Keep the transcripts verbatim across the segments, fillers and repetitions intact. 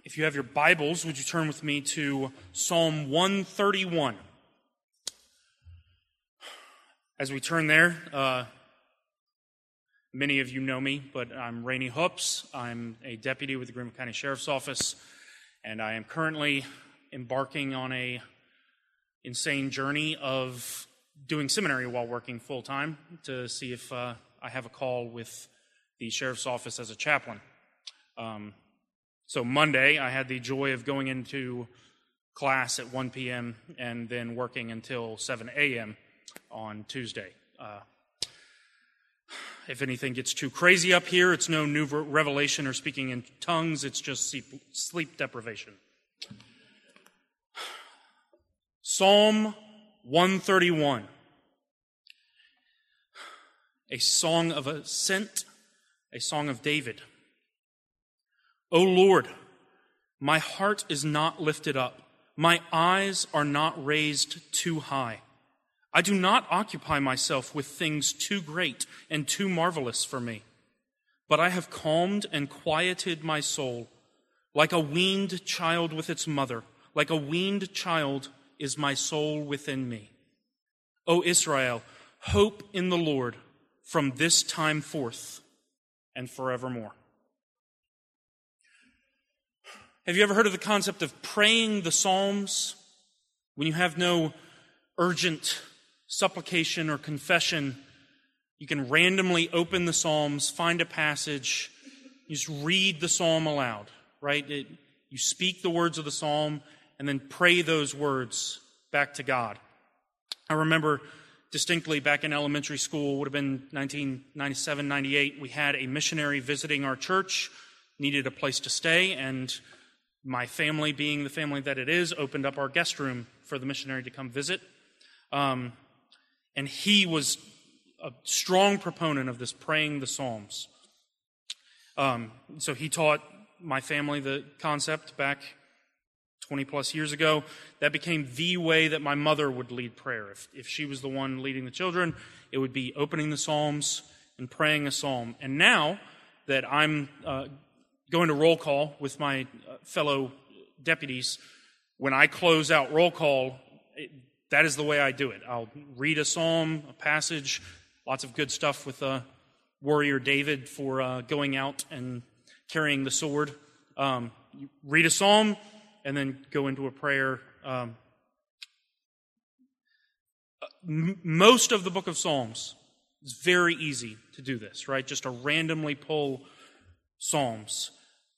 If you have your Bibles, would you turn with me to Psalm one thirty-one? As we turn there, uh, many of you know me, but I'm Rainey Hoops. I'm a deputy with the Greenville County Sheriff's Office, and I am currently embarking on a insane journey of doing seminary while working full-time to see if uh, I have a call with the Sheriff's Office as a chaplain. Um, So Monday, I had the joy of going into class at one p.m. and then working until seven a.m. on Tuesday. Uh, if anything gets too crazy up here, it's no new revelation or speaking in tongues. It's just sleep, sleep deprivation. Psalm one thirty-one, a song of ascent, a song of David. O Lord, my heart is not lifted up. My eyes are not raised too high. I do not occupy myself with things too great and too marvelous for me. But I have calmed and quieted my soul. Like a weaned child with its mother, like a weaned child is my soul within me. O Israel, hope in the Lord from this time forth and forevermore. Have you ever heard of the concept of praying the Psalms? When you have no urgent supplication or confession, you can randomly open the Psalms, find a passage, you just read the Psalm aloud, right? It, you speak the words of the Psalm and then pray those words back to God. I remember distinctly back in elementary school, would have been nineteen ninety-seven, ninety-eight, we had a missionary visiting our church, needed a place to stay, and my family, being the family that it is, opened up our guest room for the missionary to come visit. Um, and he was a strong proponent of this praying the Psalms. Um, so he taught my family the concept back twenty plus years ago. That became the way that my mother would lead prayer. If, if she was the one leading the children, it would be opening the Psalms and praying a psalm. And now that I'm uh, going to roll call with my fellow deputies, when I close out roll call, it, that is the way I do it. I'll read a psalm, a passage, lots of good stuff with uh, warrior David for uh, going out and carrying the sword. Um, you read a psalm and then go into a prayer. Um, m- most of the book of Psalms is very easy to do this, right? Just to randomly pull Psalms.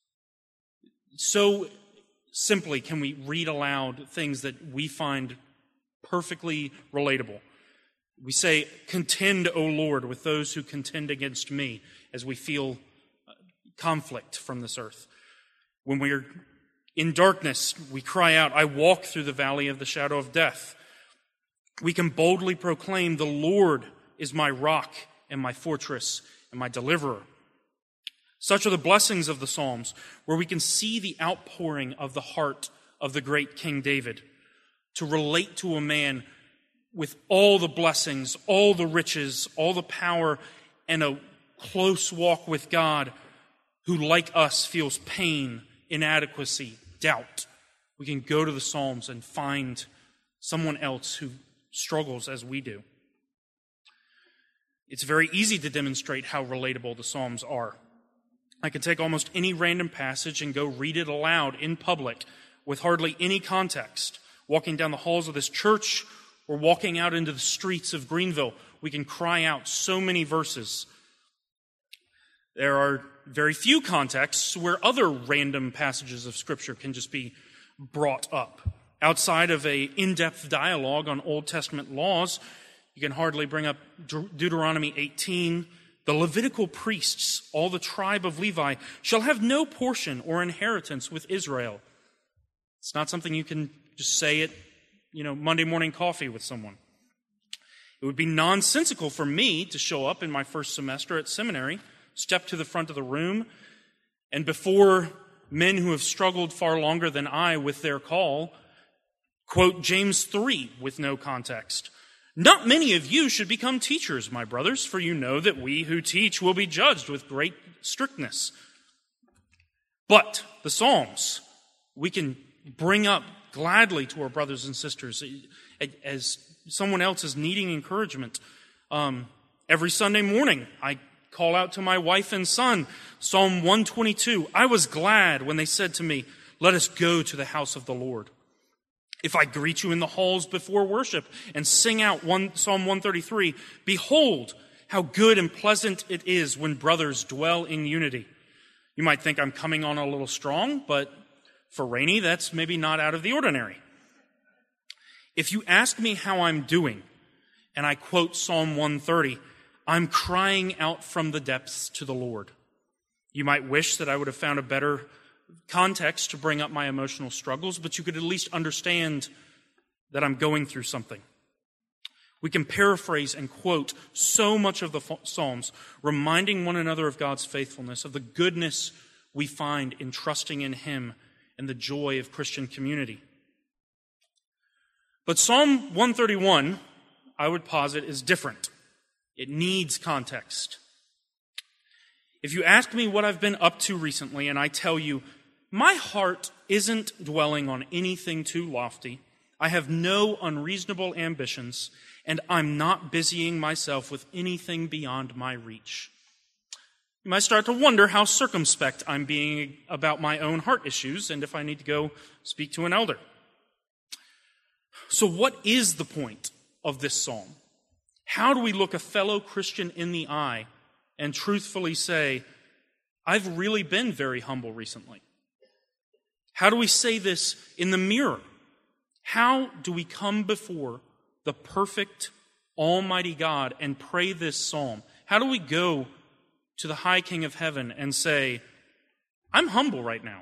So simply can we read aloud things that we find perfectly relatable. We say, contend, O Lord, with those who contend against me, as we feel conflict from this earth. When we're in darkness, we cry out, I walk through the valley of the shadow of death. We can boldly proclaim, the Lord is my rock and my fortress and my deliverer. Such are the blessings of the Psalms, where we can see the outpouring of the heart of the great King David to relate to a man with all the blessings, all the riches, all the power, and a close walk with God who, like us, feels pain, inadequacy, doubt. We can go to the Psalms and find someone else who struggles as we do. It's very easy to demonstrate how relatable the Psalms are. I can take almost any random passage and go read it aloud in public with hardly any context. Walking down the halls of this church or walking out into the streets of Greenville, we can cry out so many verses. There are very few contexts where other random passages of Scripture can just be brought up. Outside of an in-depth dialogue on Old Testament laws, you can hardly bring up De- Deuteronomy eighteen, the Levitical priests, all the tribe of Levi, shall have no portion or inheritance with Israel. It's not something you can just say at, you know, Monday morning coffee with someone. It would be nonsensical for me to show up in my first semester at seminary, step to the front of the room, and before men who have struggled far longer than I with their call, quote James three with no context. Not many of you should become teachers, my brothers, for you know that we who teach will be judged with great strictness. But the Psalms, we can bring up gladly to our brothers and sisters as someone else is needing encouragement. Um, every Sunday morning, I call out to my wife and son, Psalm one twenty-two. I was glad when they said to me, let us go to the house of the Lord. If I greet you in the halls before worship and sing out one, Psalm one thirty-three, behold, how good and pleasant it is when brothers dwell in unity. You might think I'm coming on a little strong, but for Rainey, that's maybe not out of the ordinary. If you ask me how I'm doing, and I quote Psalm one thirty, I'm crying out from the depths to the Lord. You might wish that I would have found a better context to bring up my emotional struggles, but you could at least understand that I'm going through something. We can paraphrase and quote so much of the Psalms, reminding one another of God's faithfulness, of the goodness we find in trusting in Him and the joy of Christian community. But Psalm one thirty-one, I would posit, is different. It needs context. If you ask me what I've been up to recently, and I tell you, my heart isn't dwelling on anything too lofty, I have no unreasonable ambitions, and I'm not busying myself with anything beyond my reach. You might start to wonder how circumspect I'm being about my own heart issues, and if I need to go speak to an elder. So what is the point of this psalm? How do we look a fellow Christian in the eye and truthfully say, I've really been very humble recently? How do we say this in the mirror? How do we come before the perfect, almighty God and pray this psalm? How do we go to the high King of heaven and say, I'm humble right now?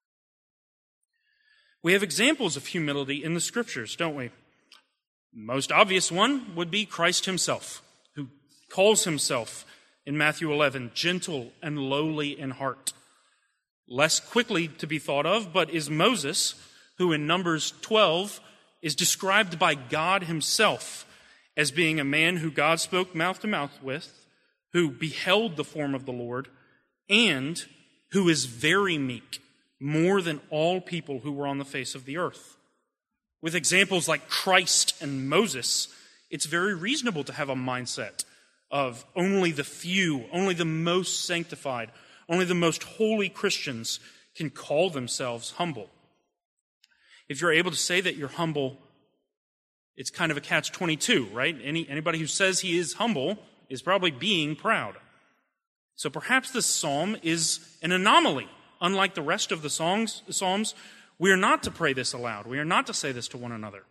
We have examples of humility in the scriptures, don't we? Most obvious one would be Christ himself, who calls himself in Matthew eleven, gentle and lowly in heart. Less quickly to be thought of, but is Moses, who in Numbers twelve is described by God himself as being a man who God spoke mouth to mouth with, who beheld the form of the Lord, and who is very meek, more than all people who were on the face of the earth. With examples like Christ and Moses, it's very reasonable to have a mindset of only the few, only the most sanctified, only the most holy Christians can call themselves humble. If you're able to say that you're humble, it's kind of a catch twenty-two, right? Any, anybody who says he is humble is probably being proud. So perhaps this psalm is an anomaly. Unlike the rest of the songs, psalms, we are not to pray this aloud. We are not to say this to one another.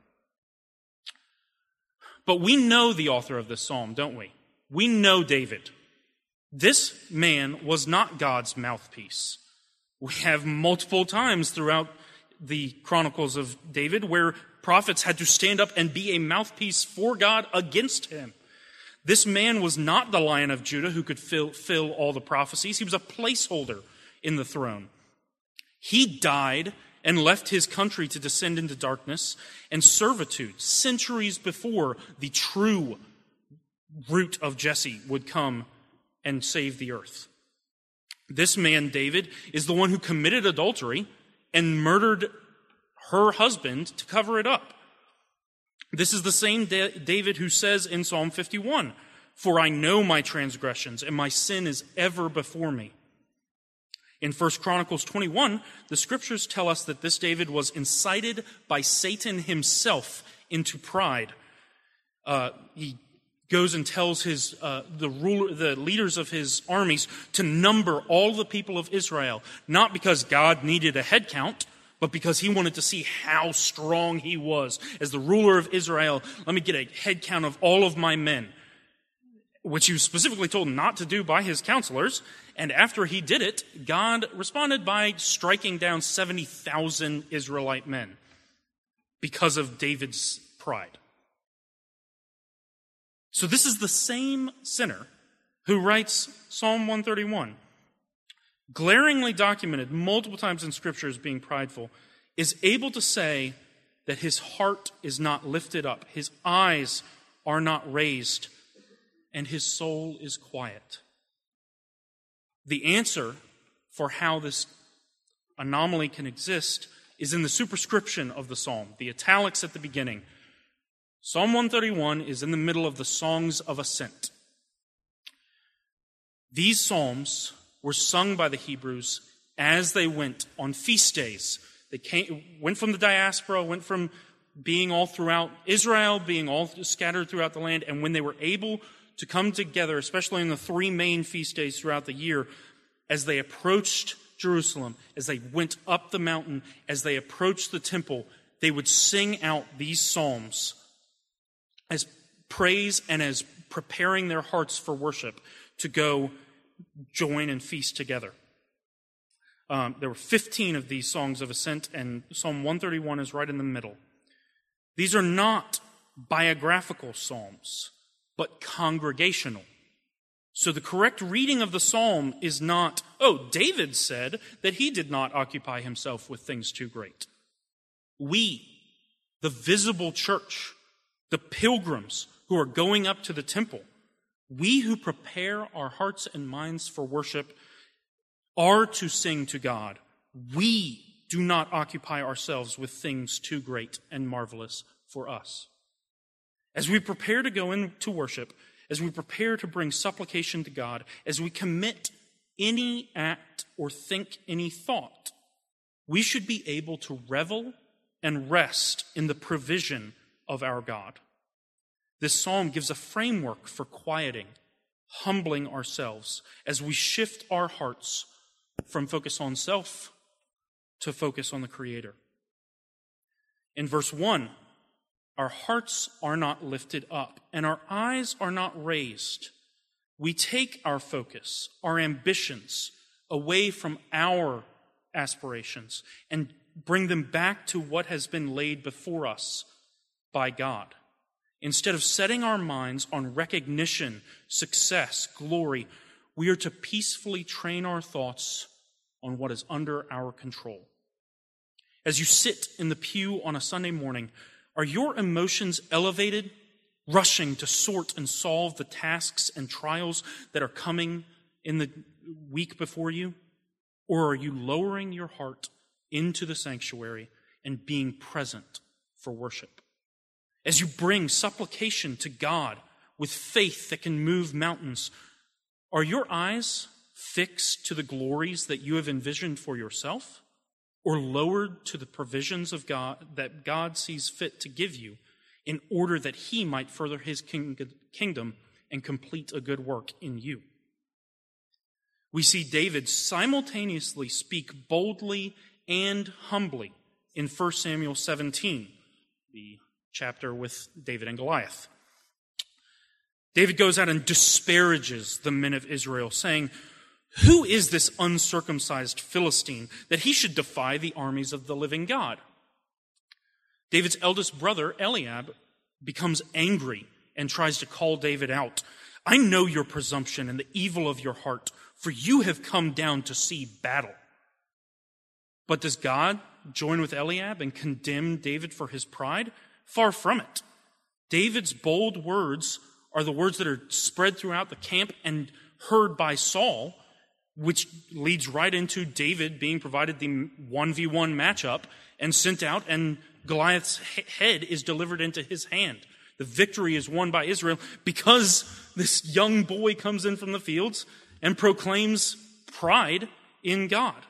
But we know the author of this psalm, don't we? We know David. This man was not God's mouthpiece. We have multiple times throughout the Chronicles of David where prophets had to stand up and be a mouthpiece for God against him. This man was not the Lion of Judah who could fill, fill all the prophecies. He was a placeholder in the throne. He died and left his country to descend into darkness and servitude centuries before the true root of Jesse would come and save the earth. This man, David, is the one who committed adultery and murdered her husband to cover it up. This is the same David who says in Psalm fifty-one, "For I know my transgressions, and my sin is ever before me." In First Chronicles twenty-one, the scriptures tell us that this David was incited by Satan himself into pride. Uh, he goes and tells his uh, the ruler, the leaders of his armies to number all the people of Israel, not because God needed a head count, but because he wanted to see how strong he was. As the ruler of Israel, let me get a head count of all of my men, which he was specifically told not to do by his counselors. And after he did it, God responded by striking down seventy thousand Israelite men because of David's pride. So this is the same sinner who writes Psalm one thirty-one, glaringly documented multiple times in Scripture as being prideful, is able to say that his heart is not lifted up, his eyes are not raised, and his soul is quiet. The answer for how this anomaly can exist is in the superscription of the psalm, the italics at the beginning. Psalm one thirty-one is in the middle of the songs of ascent. These psalms were sung by the Hebrews as they went on feast days. They came, went from the diaspora, went from being all throughout Israel, being all scattered throughout the land, and when they were able to come together, especially in the three main feast days throughout the year, as they approached Jerusalem, as they went up the mountain, as they approached the temple, they would sing out these psalms as praise and as preparing their hearts for worship to go join and feast together. Um, there were fifteen of these songs of ascent, and Psalm one thirty-one is right in the middle. These are not biographical psalms, but congregational. So the correct reading of the psalm is not, oh, David said that he did not occupy himself with things too great. We, the visible church, the pilgrims who are going up to the temple, we who prepare our hearts and minds for worship are to sing to God. We do not occupy ourselves with things too great and marvelous for us. As we prepare to go into worship, as we prepare to bring supplication to God, as we commit any act or think any thought, we should be able to revel and rest in the provision of our God. This psalm gives a framework for quieting, humbling ourselves as we shift our hearts from focus on self to focus on the Creator. In verse one, our hearts are not lifted up and our eyes are not raised. We take our focus, our ambitions, away from our aspirations and bring them back to what has been laid before us by God. Instead of setting our minds on recognition, success, glory, we are to peacefully train our thoughts on what is under our control. As you sit in the pew on a Sunday morning, are your emotions elevated, rushing to sort and solve the tasks and trials that are coming in the week before you? Or are you lowering your heart into the sanctuary and being present for worship? As you bring supplication to God with faith that can move mountains, are your eyes fixed to the glories that you have envisioned for yourself, or lowered to the provisions of God that God sees fit to give you in order that he might further his kingdom and complete a good work in you? We see David simultaneously speak boldly and humbly in First Samuel seventeen, the chapter with David and Goliath. David goes out and disparages the men of Israel, saying, "Who is this uncircumcised Philistine that he should defy the armies of the living God?" David's eldest brother, Eliab, becomes angry and tries to call David out. "I know your presumption and the evil of your heart, for you have come down to see battle." But does God join with Eliab and condemn David for his pride? Far from it. David's bold words are the words that are spread throughout the camp and heard by Saul, which leads right into David being provided the one v one matchup and sent out, and Goliath's head is delivered into his hand. The victory is won by Israel because this young boy comes in from the fields and proclaims pride in God.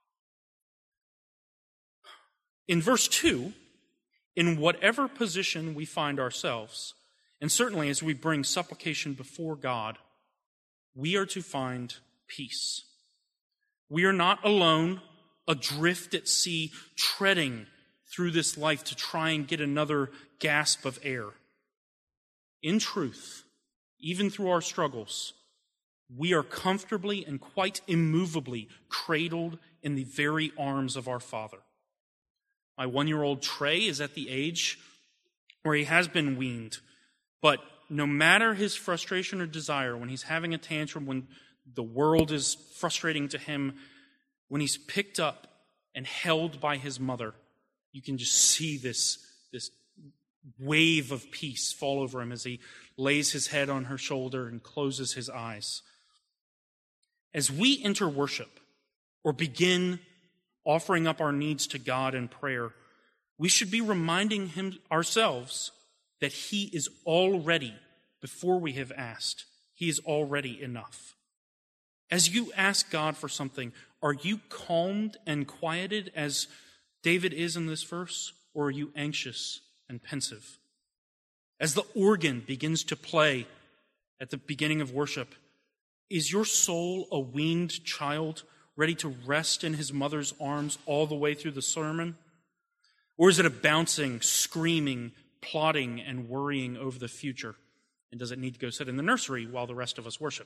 In verse two, in whatever position we find ourselves, and certainly as we bring supplication before God, we are to find peace. We are not alone, adrift at sea, treading through this life to try and get another gasp of air. In truth, even through our struggles, we are comfortably and quite immovably cradled in the very arms of our Father. My one-year-old Trey is at the age where he has been weaned, but no matter his frustration or desire, when he's having a tantrum, when the world is frustrating to him, when he's picked up and held by his mother, you can just see this, this wave of peace fall over him as he lays his head on her shoulder and closes his eyes. As we enter worship or begin offering up our needs to God in prayer, we should be reminding him ourselves that he is already, before we have asked, he is already enough. As you ask God for something, are you calmed and quieted as David is in this verse, or are you anxious and pensive? As the organ begins to play at the beginning of worship, is your soul a weaned child ready to rest in his mother's arms all the way through the sermon? Or is it a bouncing, screaming, plotting, and worrying over the future? And does it need to go sit in the nursery while the rest of us worship?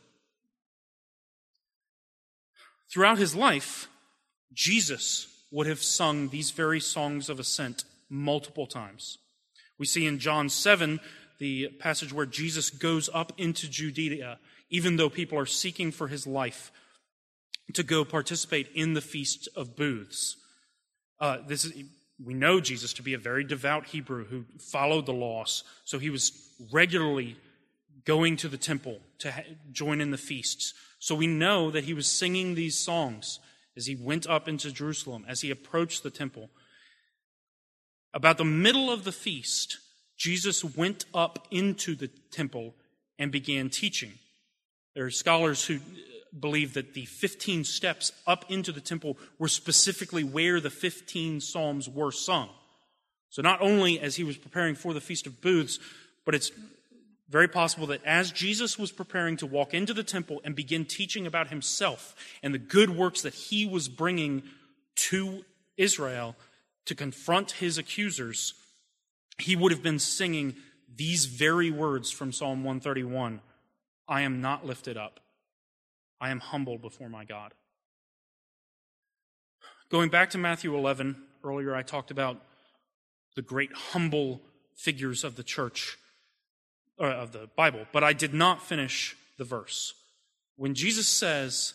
Throughout his life, Jesus would have sung these very songs of ascent multiple times. We see in John seven, the passage where Jesus goes up into Judea, even though people are seeking for his life, to go participate in the Feast of Booths. Uh, this is, we know Jesus to be a very devout Hebrew who followed the laws, so he was regularly going to the temple to ha- join in the feasts. So we know that he was singing these songs as he went up into Jerusalem, as he approached the temple. About the middle of the feast, Jesus went up into the temple and began teaching. There are scholars who believe that the fifteen steps up into the temple were specifically where the fifteen psalms were sung. So not only as he was preparing for the Feast of Booths, but it's very possible that as Jesus was preparing to walk into the temple and begin teaching about himself and the good works that he was bringing to Israel to confront his accusers, he would have been singing these very words from Psalm one thirty-one, I am not lifted up. I am humble before my God. Going back to Matthew eleven, earlier I talked about the great humble figures of the church, or of the Bible, but I did not finish the verse. When Jesus says,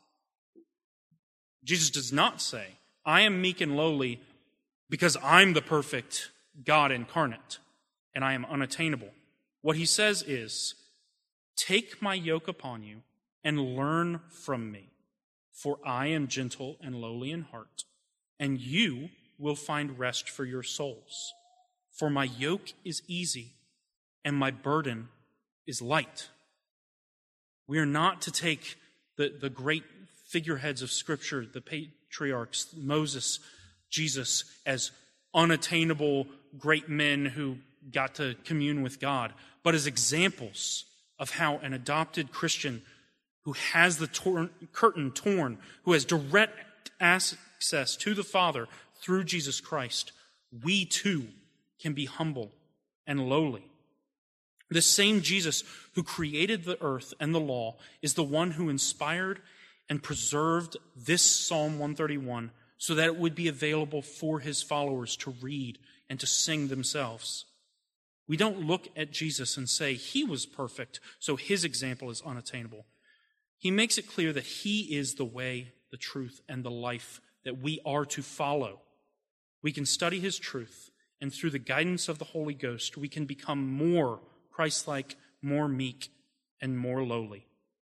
Jesus does not say, I am meek and lowly because I'm the perfect God incarnate and I am unattainable. What he says is, take my yoke upon you and learn from me, for I am gentle and lowly in heart, and you will find rest for your souls. For my yoke is easy and my burden is light. We are not to take the, the great figureheads of Scripture, the patriarchs, Moses, Jesus, as unattainable great men who got to commune with God, but as examples of how an adopted Christian who has the torn, curtain torn, who has direct access to the Father through Jesus Christ, we too can be humble and lowly. The same Jesus who created the earth and the law is the one who inspired and preserved this Psalm one thirty-one so that it would be available for his followers to read and to sing themselves. We don't look at Jesus and say he was perfect, so his example is unattainable. He makes it clear that he is the way, the truth, and the life that we are to follow. We can study his truth, and through the guidance of the Holy Ghost, we can become more Christ-like, more meek, and more lowly.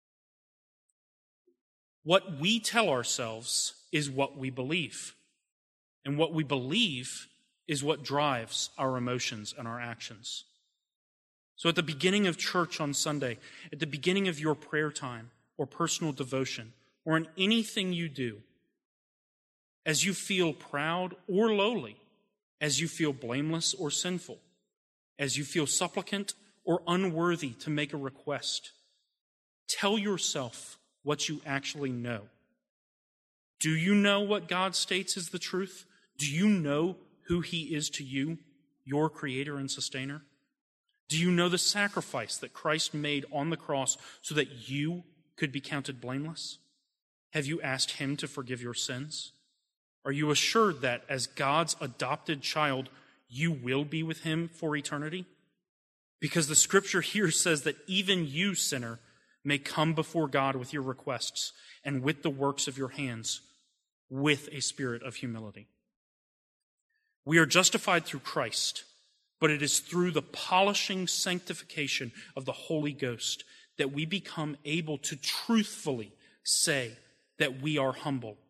What we tell ourselves is what we believe. And what we believe is what drives our emotions and our actions. So at the beginning of church on Sunday, at the beginning of your prayer time or personal devotion, or in anything you do, as you feel proud or lowly, as you feel blameless or sinful, as you feel supplicant or unworthy to make a request, tell yourself what you actually know. Do you know what God states is the truth? Do you know who he is to you, your creator and sustainer? Do you know the sacrifice that Christ made on the cross so that you could be counted blameless? Have you asked him to forgive your sins? Are you assured that as God's adopted child, you will be with him for eternity? Because the scripture here says that even you, sinner, may come before God with your requests and with the works of your hands, with a spirit of humility. We are justified through Christ, but it is through the polishing sanctification of the Holy Ghost that we become able to truthfully say that we are humble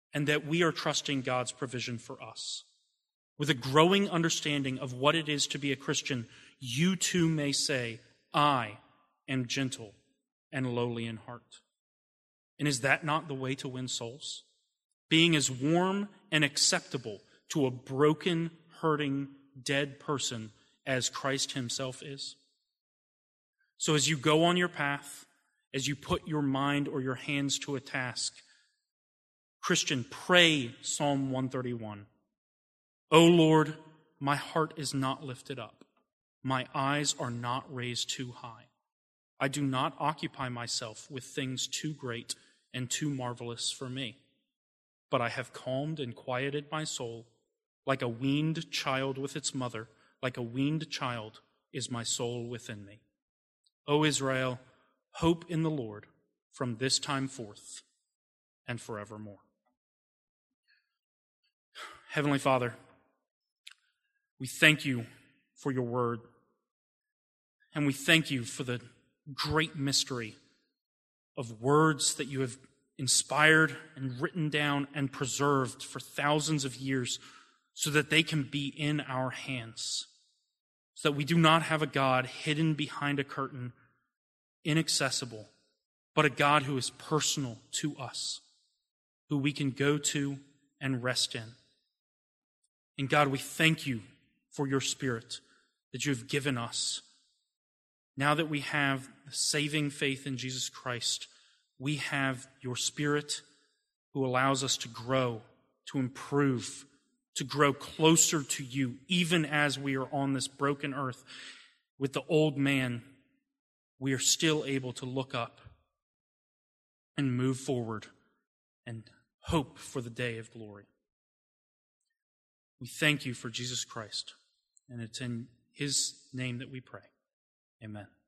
and that we are trusting God's provision for us. With a growing understanding of what it is to be a Christian, you too may say, I am gentle and lowly in heart. And is that not the way to win souls? Being as warm and acceptable to a broken, hurting, dead person as Christ himself is? So as you go on your path, as you put your mind or your hands to a task, Christian, pray Psalm one thirty-one. O Lord, my heart is not lifted up. My eyes are not raised too high. I do not occupy myself with things too great and too marvelous for me. But I have calmed and quieted my soul. Like a weaned child with its mother, like a weaned child is my soul within me. O Israel, hope in the Lord from this time forth and forevermore. Heavenly Father, we thank you for your word, and we thank you for the great mystery of words that you have inspired and written down and preserved for thousands of years so that they can be in our hands, so that we do not have a God hidden behind a curtain, inaccessible, but a God who is personal to us, who we can go to and rest in. And God, we thank you for your Spirit that you have given us. Now that we have the saving faith in Jesus Christ, we have your Spirit who allows us to grow, to improve, to grow closer to you, even as we are on this broken earth. With the old man, we are still able to look up and move forward and hope for the day of glory. We thank you for Jesus Christ, and it's in his name that we pray. Amen.